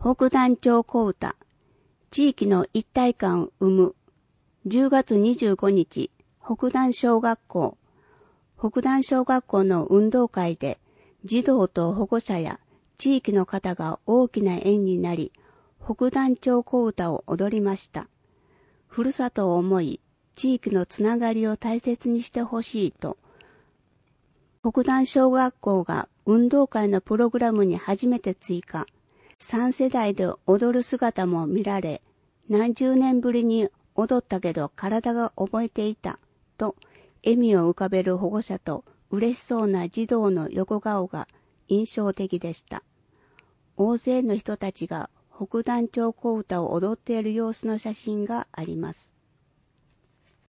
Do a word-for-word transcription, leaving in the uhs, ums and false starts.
北谷町小唄、地域の一体感を生む。じゅうがつにじゅうごにち、北谷小学校。北谷小学校の運動会で、児童と保護者や地域の方が大きな円になり、北谷町小唄を踊りました。ふるさとを思い、地域のつながりを大切にしてほしいと、北谷小学校が運動会のプログラムに初めて追加。さん世代で踊る姿も見られ、何十年ぶりに踊ったけど体が覚えていたと笑みを浮かべる保護者と嬉しそうな児童の横顔が印象的でした。大勢の人たちが北谷町小唄を踊っている様子の写真があります。